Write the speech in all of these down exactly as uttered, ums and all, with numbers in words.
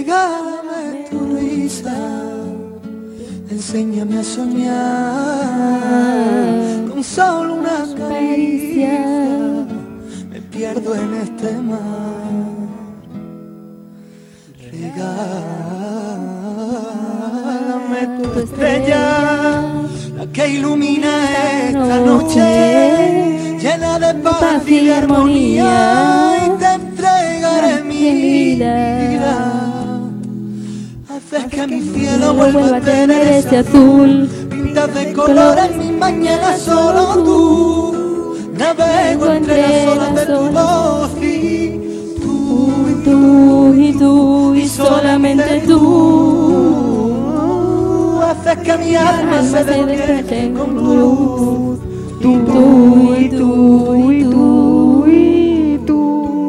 regálame tu risa, enséñame a soñar con solo una caricia, me pierdo en este mar. Regálame tu estrella, la que ilumina esta noche, llena de paz y de armonía, y te entregaré mi vida. Haces que mi cielo vuelva a tener ese azul, pintas de colores mi mañana solo tú. Navego entre las olas de tu voz y tú, y tú, y tú, y solamente tú. Haces que mi alma se despierte con tu luz. Tú, tú, y tú, y tú, y tú.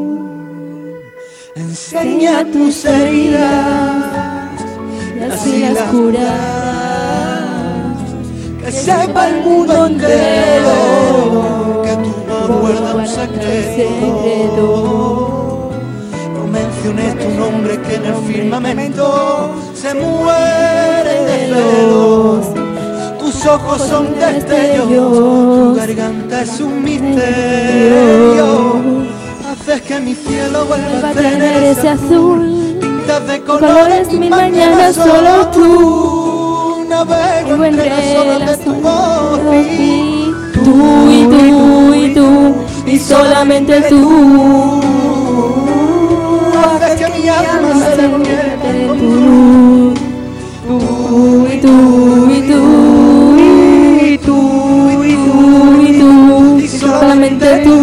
Enseña tus heridas y así las curarás. Que sepa el mundo entero que tu voz guarda un secreto. No menciones tu nombre que en el firmamento se muere de celos. Tus ojos son destellos, tu garganta es un misterio. Haces que mi cielo vuelva a tener ese azul, pintas de colores mi mañana solo tú. Navego entre las olas de tu voz y tú, y tú, y tú, y solamente tú. Haces que mi alma se despierte con tu luz. Tú, y tú, y tú, y tú, y tú, y tú, y solamente tú.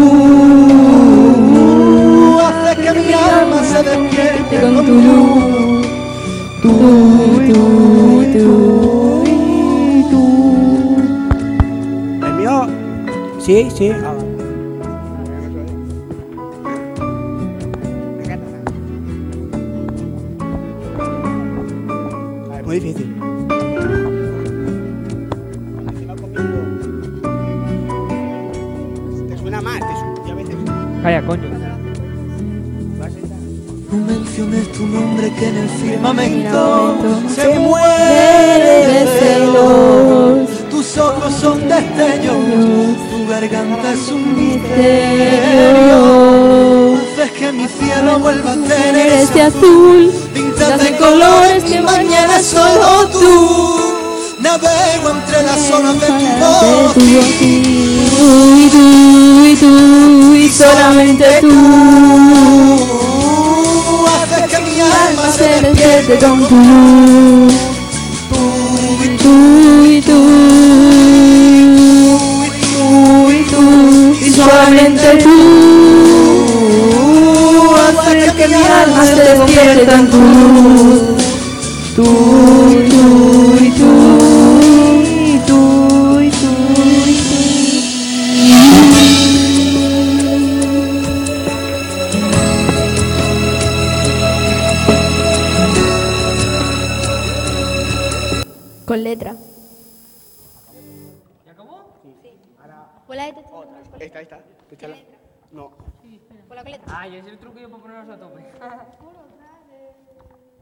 Haces que mi alma se despierte con tu luz. Tú, y tú, y tú, y tú. ¿El mío? Sí, sí. Ah, vale. Muy difícil. Te suena mal, te suena, y a veces. Calla, coño. No menciones tu nombre que en el firmamento se muere de celos. Tus ojos son destellos, tu garganta es un misterio. Haces que mi cielo vuelva a tener ese azul, pintas de colores que mañana solo tú. Navego entre las olas de tu voz y tú, y tú, y solamente tú. Haces que mi alma se despierte con tu luz. Tú, y tú, y tú, y tú, y tú, y solamente tú. Haces que mi alma se despierte con tu luz. Tú, y tú, y tú, y tú, y tú, y tú. Con letra. ¿Ya acabó? Sí. Pon la letra. Esta, esta. Escúchala. No. Pon la con letra. Ah, ya es el truco yo para ponernos a tope.